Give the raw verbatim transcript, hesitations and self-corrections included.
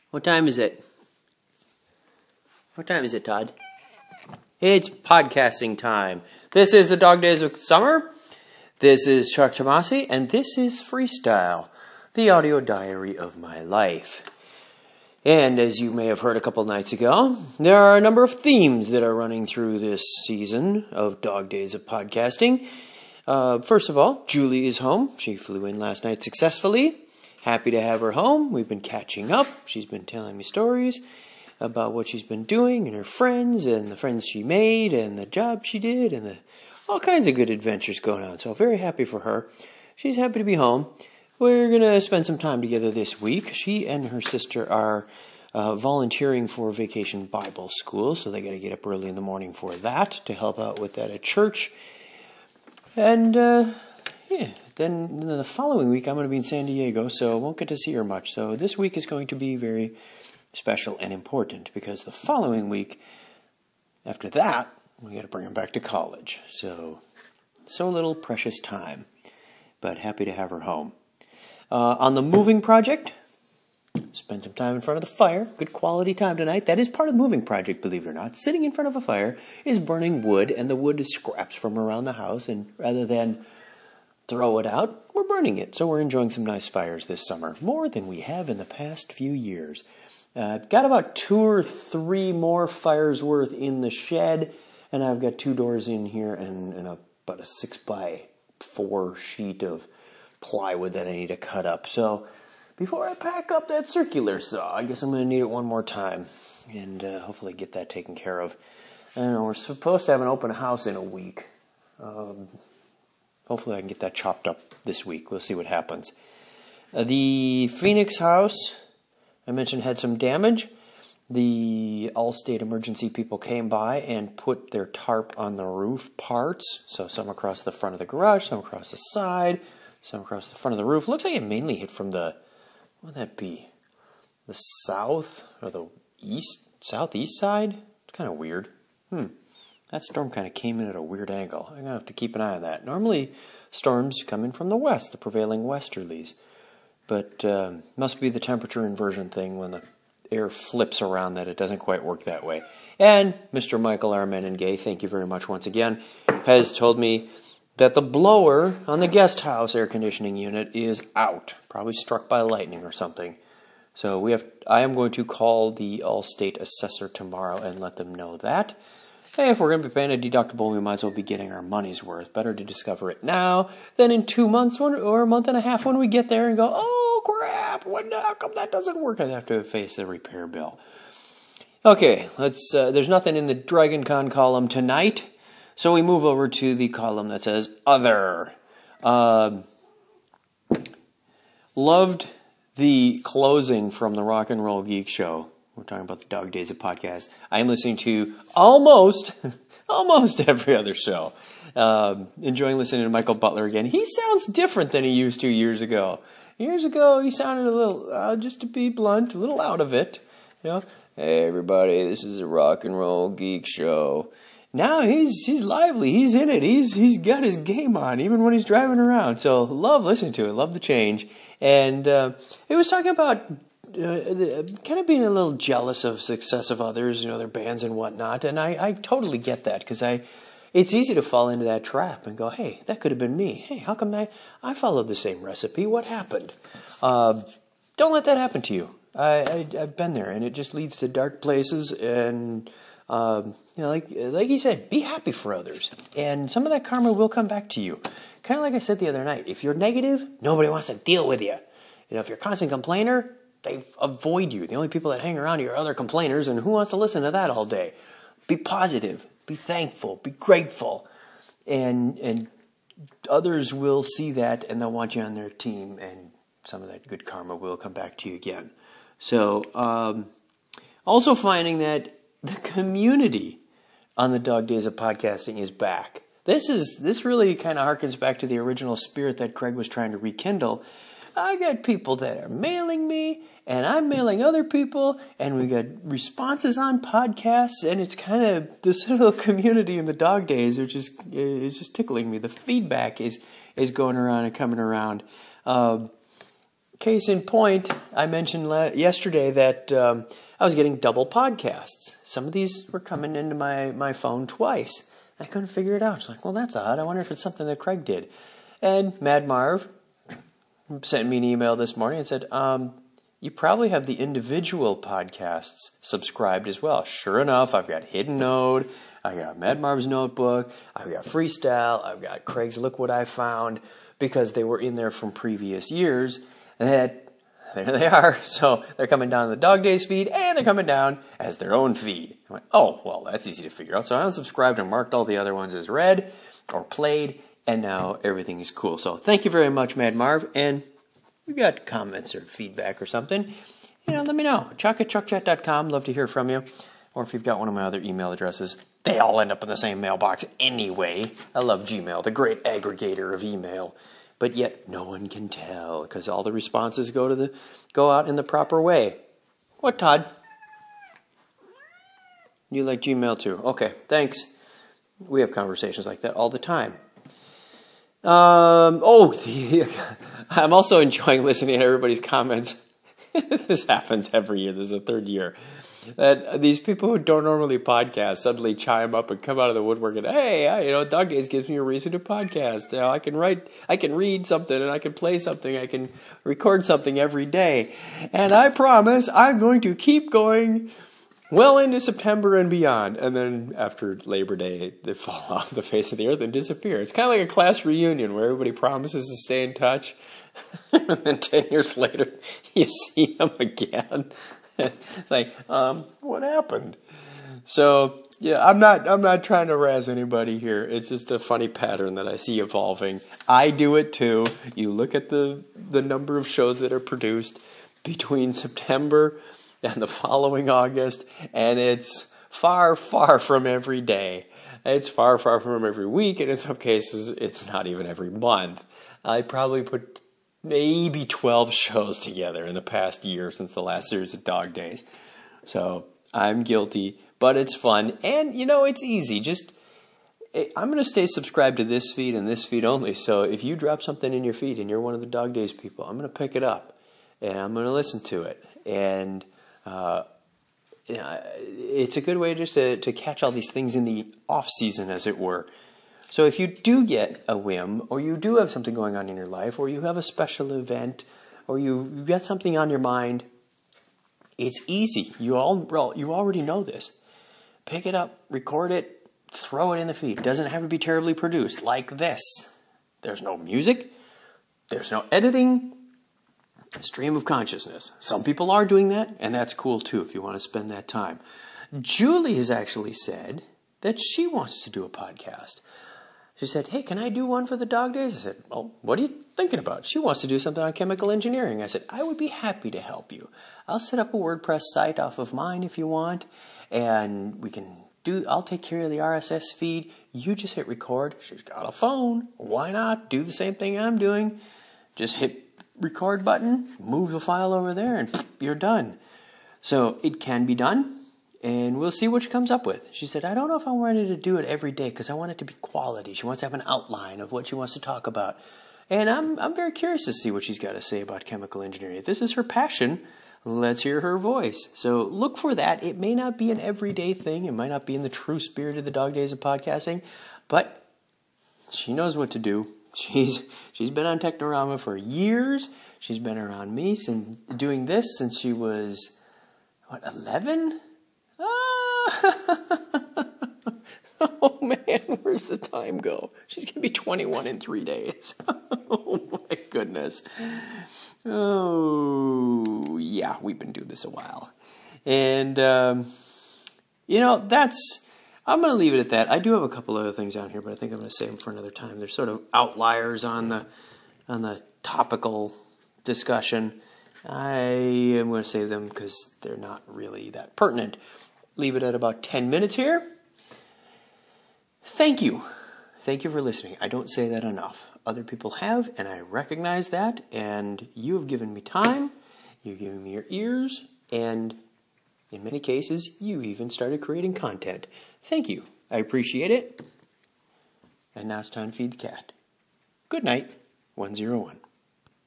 What time is it? What time is it, Todd? It's podcasting time. This is the Dog Days of Summer. This is Chuck Tomasi, and this is Freestyle, the audio diary of my life. And as you may have heard a couple nights ago, there are a number of themes that are running through this season of Dog Days of Podcasting. Uh, first of all, Julie is home. She flew in last night successfully. Happy to have her home. We've been catching up. She's been telling me stories about what she's been doing and her friends and the friends she made and the job she did and the, all kinds of good adventures going on. So very happy for her. She's happy to be home. We're going to spend some time together this week. She and her sister are uh, volunteering for Vacation Bible School, so they got to get up early in the morning for that to help out with that at church. And, uh, yeah, then the following week I'm going to be in San Diego, so I won't get to see her much. So this week is going to be very special and important because the following week, after that, we got to bring her back to college. So, so little precious time, but happy to have her home. Uh, on the moving project, spend some time in front of the fire. Good quality time tonight. That is part of the moving project, believe it or not. Sitting in front of a fire is burning wood, and the wood is scraps from around the house, and rather than throw it out, we're burning it. So we're enjoying some nice fires this summer, more than we have in the past few years. Uh, I've got about two or three more fires worth in the shed, and I've got two doors in here and, and a, about a six by four sheet of plywood that I need to cut up. So before I pack up that circular saw, I guess I'm going to need it one more time and uh, hopefully get that taken care of. I don't know, we're supposed to have an open house in a week. Um, hopefully I can get that chopped up this week. We'll see what happens. Uh, the Phoenix house, I mentioned, had some damage. The Allstate emergency people came by and put their tarp on the roof parts. So some across the front of the garage, some across the side, some across the front of the roof. Looks like it mainly hit from the, what would that be? The south or the east, southeast side? It's kind of weird. Hmm. That storm kind of came in at a weird angle. I'm going to have to keep an eye on that. Normally, storms come in from the west, the prevailing westerlies. But um, must be the temperature inversion thing when the air flips around that it doesn't quite work that way. And Mister Michael R. Menengay, thank you very much once again, has told me that the blower on the guest house air conditioning unit is out, probably struck by lightning or something. So we have. I am going to call the Allstate assessor tomorrow and let them know that. Hey, if we're going to be paying a deductible, we might as well be getting our money's worth. Better to discover it now than in two months when, or a month and a half when we get there and go, oh crap, what, how come that doesn't work? I have to face a repair bill. Okay, let's. Uh, there's nothing in the Dragon Con column tonight. So we move over to the column that says Other. Uh, loved the closing from the Rock and Roll Geek Show. We're talking about the Dog Days of Podcast. I am listening to almost, almost every other show. Uh, enjoying listening to Michael Butler again. He sounds different than he used to years ago. Years ago, he sounded a little, uh, just to be blunt, a little out of it. You know, hey everybody, this is a Rock and Roll Geek Show. Now he's he's lively. He's in it. He's he's got his game on, even when he's driving around. So love listening to it. Love the change. And uh, it was talking about uh, kind of being a little jealous of success of others, you know, their bands and whatnot. And I, I totally get that because I, it's easy to fall into that trap and go, hey, that could have been me. Hey, how come I I followed the same recipe? What happened? Uh, don't let that happen to you. I, I I've been there, and it just leads to dark places and. Um, you know, like like you said, be happy for others, and some of that karma will come back to you. Kind of like I said the other night, if you're negative, nobody wants to deal with you. You know, if you're a constant complainer, they avoid you. The only people that hang around you are other complainers, and who wants to listen to that all day? Be positive, be thankful, be grateful, and and others will see that, and they'll want you on their team, and some of that good karma will come back to you again. So, um, also finding that the community on the Dog Days of Podcasting is back. This is this really kind of harkens back to the original spirit that Craig was trying to rekindle. I got people that are mailing me, and I'm mailing other people, and we got responses on podcasts, and it's kind of this little community in the Dog Days, which is is just tickling me. The feedback is is going around and coming around. Uh, case in point, I mentioned la- yesterday that um, I was getting double podcasts. Some of these were coming into my, my phone twice. I couldn't figure it out. I was like, well, that's odd. I wonder if it's something that Craig did. And Mad Marv sent me an email this morning and said, um, you probably have the individual podcasts subscribed as well. Sure enough, I've got Hidden Node, I've got Mad Marv's Notebook, I've got Freestyle, I've got Craig's Look What I Found, because they were in there from previous years. And there they are. So they're coming down the Dog Days feed, and they're coming down as their own feed. I went, oh, well, that's easy to figure out. So I unsubscribed and marked all the other ones as read or played, and now everything is cool. So thank you very much, Mad Marv. And if you've got comments or feedback or something, you know, let me know. Chuck at chuck chat dot com. Love to hear from you. Or if you've got one of my other email addresses, they all end up in the same mailbox anyway. I love Gmail, the great aggregator of email. But yet no one can tell because all the responses go to the go out in the proper way. What, Todd? You like Gmail too? Okay, thanks. We have conversations like that all the time. Um, oh, the, I'm also enjoying listening to everybody's comments. This happens every year. This is the third year. That these people who don't normally podcast suddenly chime up and come out of the woodwork and, hey, I, you know, Dog Days gives me a reason to podcast. You know, I can write, I can read something and I can play something. I can record something every day. And I promise I'm going to keep going well into September and beyond. And then after Labor Day, they fall off the face of the earth and disappear. It's kind of like a class reunion where everybody promises to stay in touch. And then ten years later, you see them again. Like, um, what happened? So, yeah, I'm not, I'm not trying to razz anybody here. It's just a funny pattern that I see evolving. I do it too. You look at the, the number of shows that are produced between September and the following August, and it's far, far from every day. It's far, far from every week, and in some cases, it's not even every month. I probably put maybe twelve shows together in the past year since the last series of Dog Days. So I'm guilty, but it's fun. And, you know, it's easy. Just, I'm going to stay subscribed to this feed and this feed only. So if you drop something in your feed and you're one of the Dog Days people, I'm going to pick it up and I'm going to listen to it. And, uh, you know, it's a good way just to, to catch all these things in the off season, as it were. So if you do get a whim, or you do have something going on in your life, or you have a special event, or you, you've got something on your mind, it's easy. You all you already know this. Pick it up, record it, throw it in the feed. It doesn't have to be terribly produced, like this. There's no music. There's no editing. Stream of consciousness. Some people are doing that, and that's cool too if you want to spend that time. Julie has actually said that she wants to do a podcast. She said, hey, can I do one for the Dog Days? I said, well, what are you thinking about? She wants to do something on chemical engineering. I said, I would be happy to help you. I'll set up a WordPress site off of mine if you want, and we can do, I'll take care of the R S S feed. You just hit record. She's got a phone. Why not do the same thing I'm doing? Just hit record button, move the file over there, and you're done. So it can be done. And we'll see what she comes up with. She said, I don't know if I'm ready to do it every day because I want it to be quality. She wants to have an outline of what she wants to talk about. And I'm I'm very curious to see what she's got to say about chemical engineering. If this is her passion, let's hear her voice. So look for that. It may not be an everyday thing. It might not be in the true spirit of the Dog Days of podcasting. But she knows what to do. She's She's been on Technorama for years. She's been around me since doing this since she was, what, eleven? Ah. Oh man, where's the time go? She's going to be twenty-one in three days. Oh my goodness. Oh, yeah, we've been doing this a while. And, um, you know, that's, I'm going to leave it at that. I do have a couple other things down here, but I think I'm going to save them for another time. They're sort of outliers on the, on the topical discussion. I am going to save them because they're not really that pertinent. Leave it at about ten minutes here. Thank you. Thank you for listening. I don't say that enough. Other people have, and I recognize that. And you have given me time. You've given me your ears. And in many cases, you even started creating content. Thank you. I appreciate it. And now it's time to feed the cat. Good night. one oh one.